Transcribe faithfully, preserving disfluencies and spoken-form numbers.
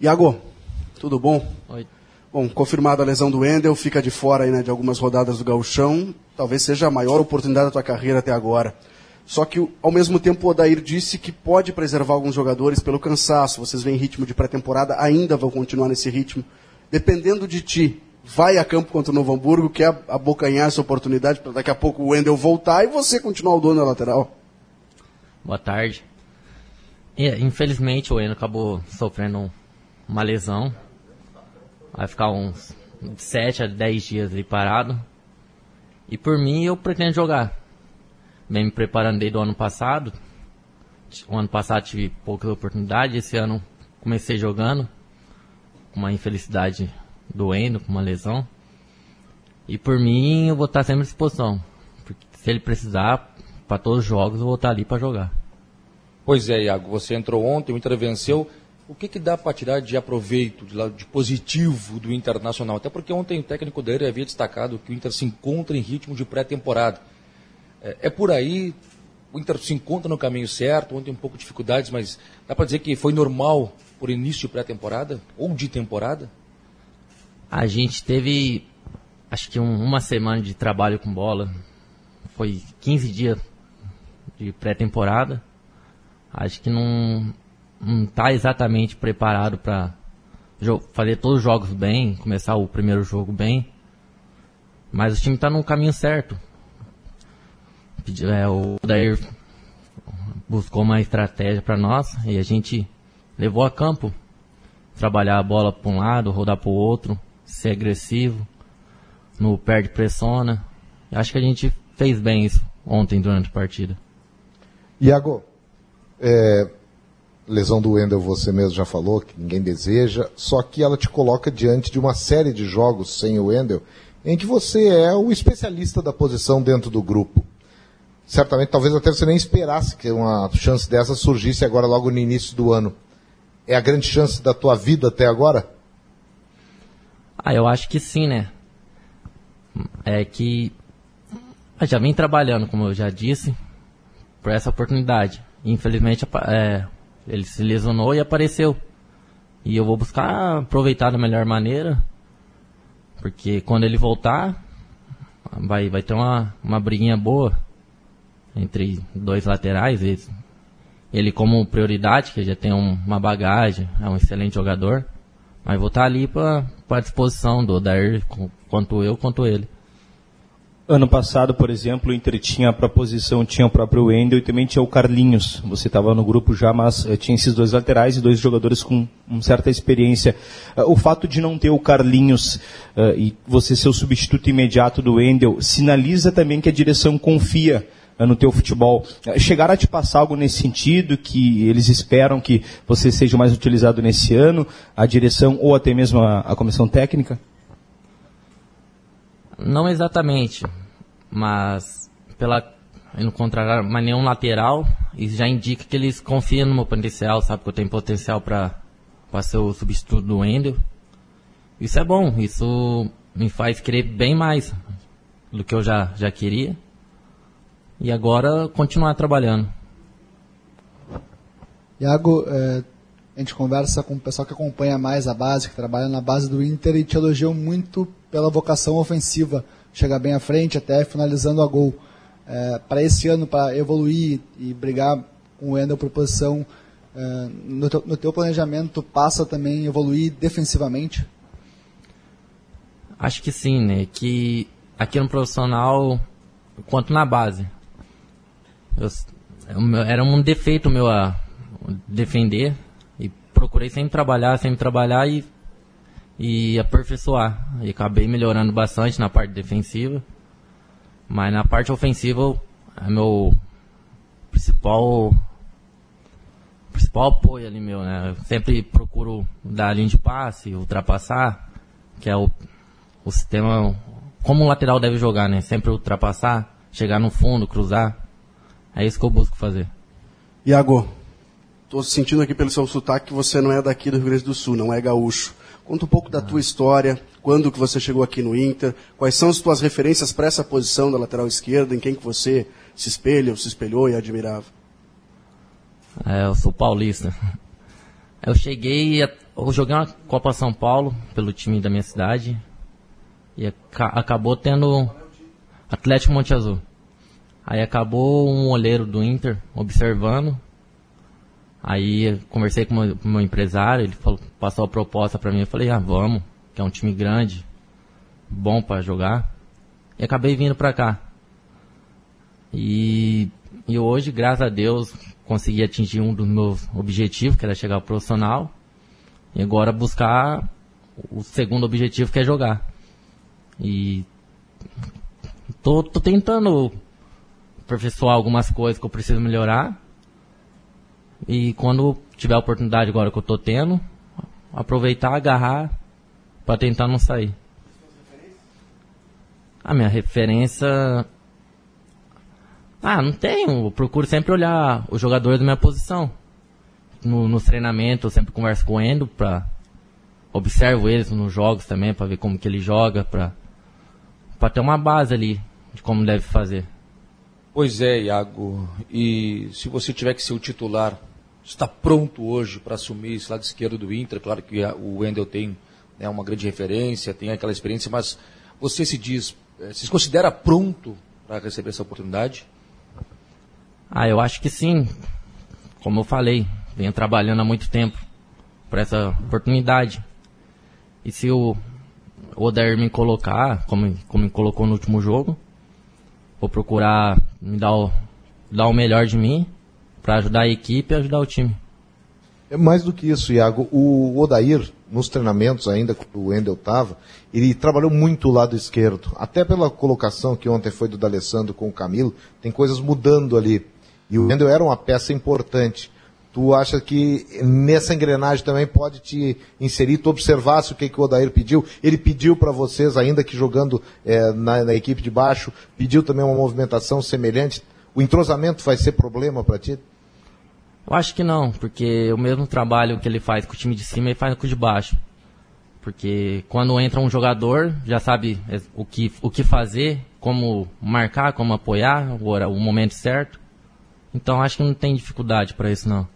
Iago, tudo bom? Oi. Bom, confirmada a lesão do Wendel, fica de fora aí, né, de algumas rodadas do Gauchão. Talvez seja a maior oportunidade da tua carreira até agora. Só que, ao mesmo tempo, o Odair disse que pode preservar alguns jogadores pelo cansaço. Vocês vêm em ritmo de pré-temporada, ainda vão continuar nesse ritmo. Dependendo de ti, vai a campo contra o Novo Hamburgo, quer abocanhar essa oportunidade para daqui a pouco o Wendel voltar e você continuar o dono da lateral? Boa tarde. E, infelizmente, o Wendel acabou sofrendo uma lesão. Vai ficar uns sete a dez dias ali parado. E por mim, eu pretendo jogar. Bem me preparando desde o ano passado. O ano passado tive poucas oportunidades. Esse ano comecei jogando. Com uma infelicidade do Wendel, com uma lesão. E por mim, eu vou estar sempre à disposição. Porque se ele precisar, para todos os jogos, eu vou estar ali para jogar. Pois é, Iago, você entrou ontem, o Inter venceu. O que, que dá para tirar de aproveito, de, de positivo do Internacional? Até porque ontem o técnico dele havia destacado que o Inter se encontra em ritmo de pré-temporada. É, é por aí, o Inter se encontra no caminho certo, ontem um pouco de dificuldades, mas dá para dizer que foi normal por início de pré-temporada ou de temporada? A gente teve, acho que um, uma semana de trabalho com bola. Foi quinze dias de pré-temporada. Acho que não não está exatamente preparado para fazer todos os jogos bem, começar o primeiro jogo bem. Mas o time está no caminho certo. É, o Odair buscou uma estratégia para nós e a gente levou a campo. Trabalhar a bola para um lado, rodar para o outro, ser agressivo, no perde pressiona. Acho que a gente fez bem isso ontem durante a partida. Iago, é, lesão do Wendel você mesmo já falou, que ninguém deseja, só que ela te coloca diante de uma série de jogos sem o Wendel, em que você é o especialista da posição dentro do grupo. Certamente, talvez até você nem esperasse que uma chance dessa surgisse agora logo no início do ano. É a grande chance da tua vida até agora? Ah, eu acho que sim, né? É que eu já vim trabalhando, como eu já disse, por essa oportunidade. Infelizmente, é, ele se lesionou e apareceu. E eu vou buscar aproveitar da melhor maneira, porque quando ele voltar, vai, vai ter uma, uma briguinha boa entre dois laterais. Ele, ele como prioridade, que já tem um, uma bagagem, é um excelente jogador. Mas vou estar ali para a disposição do Odair, quanto eu, quanto ele. Ano passado, por exemplo, o Inter tinha para a posição, tinha o próprio Wendel e também tinha o Carlinhos. Você estava no grupo já, mas uh, tinha esses dois laterais e dois jogadores com uma certa experiência. Uh, o fato de não ter o Carlinhos uh, e você ser o substituto imediato do Wendel, sinaliza também que a direção confia uh, no teu futebol. Uh, chegaram a te passar algo nesse sentido, que eles esperam que você seja mais utilizado nesse ano, a direção ou até mesmo a, a comissão técnica? Não exatamente, mas pela não contratar mais nenhum lateral, isso já indica que eles confiam no meu potencial, sabe que eu tenho potencial para ser o substituto do Wendel. Isso é bom, isso me faz querer bem mais do que eu já, já queria. E agora continuar trabalhando. Iago, é, a gente conversa com o pessoal que acompanha mais a base, que trabalha na base do Inter e te elogiam muito pela vocação ofensiva, chegar bem à frente, até finalizando a gol. É, para esse ano, para evoluir e brigar com o Wendel por posição, é, no, teu, no teu planejamento passa também evoluir defensivamente? Acho que sim, né? Que aqui no profissional, quanto na base, eu, era um defeito meu a defender e procurei sempre trabalhar, sempre trabalhar e e aperfeiçoar. E acabei melhorando bastante na parte defensiva, mas na parte ofensiva é meu principal principal apoio ali meu, né? Eu sempre procuro dar a linha de passe, ultrapassar, que é o, o sistema como o lateral deve jogar, né? Sempre ultrapassar, chegar no fundo, cruzar. É isso que eu busco fazer. Iago, tô sentindo aqui pelo seu sotaque que você não é daqui do Rio Grande do Sul, não é gaúcho. Conta um pouco da tua história, quando que você chegou aqui no Inter, quais são as tuas referências para essa posição da lateral esquerda, em quem que você se espelha, ou se espelhou e admirava? É, eu sou paulista. Eu cheguei Eu joguei uma Copa São Paulo pelo time da minha cidade e aca- acabou tendo Atlético Monte Azul. Aí acabou um olheiro do Inter observando. Aí eu conversei com o meu, com o meu empresário, ele falou, passou a proposta pra mim, eu falei, ah, vamos, que é um time grande, bom pra jogar. E acabei vindo pra cá. E, e hoje, graças a Deus, consegui atingir um dos meus objetivos, que era chegar ao profissional. E agora buscar o segundo objetivo, que é jogar. E tô, tô tentando aperfeiçoar algumas coisas que eu preciso melhorar. E quando tiver a oportunidade agora que eu tô tendo, aproveitar, agarrar para tentar não sair. A minha referência... Ah, não tenho. Eu procuro sempre olhar os jogadores da minha posição. No, nos treinamentos eu sempre converso com o Endo, pra... observo eles nos jogos também, para ver como que ele joga, para para ter uma base ali de como deve fazer. Pois é, Iago. E se você tiver que ser o titular, está pronto hoje para assumir esse lado esquerdo do Inter? Claro que o Wendel tem, né, uma grande referência, tem aquela experiência, mas você se diz, se considera pronto para receber essa oportunidade? Ah, eu acho que sim. Como eu falei, venho trabalhando há muito tempo para essa oportunidade. E se o Odair me colocar, como, como me colocou no último jogo, vou procurar me dar o, dar o melhor de mim para ajudar a equipe e ajudar o time. É mais do que isso, Iago. O Odair, nos treinamentos ainda, quando o Wendel estava, ele trabalhou muito o lado esquerdo. Até pela colocação que ontem foi do D'Alessandro com o Camilo, tem coisas mudando ali. E o Wendel era uma peça importante. Tu acha que nessa engrenagem também pode te inserir, tu observasse o que, que o Odair pediu? Ele pediu para vocês, ainda que jogando é, na, na equipe de baixo, pediu também uma movimentação semelhante. O entrosamento vai ser problema para ti? Eu acho que não, porque o mesmo trabalho que ele faz com o time de cima, ele faz com o de baixo. Porque quando entra um jogador, já sabe o que, o que fazer, como marcar, como apoiar, agora o momento certo. Então acho que não tem dificuldade para isso não.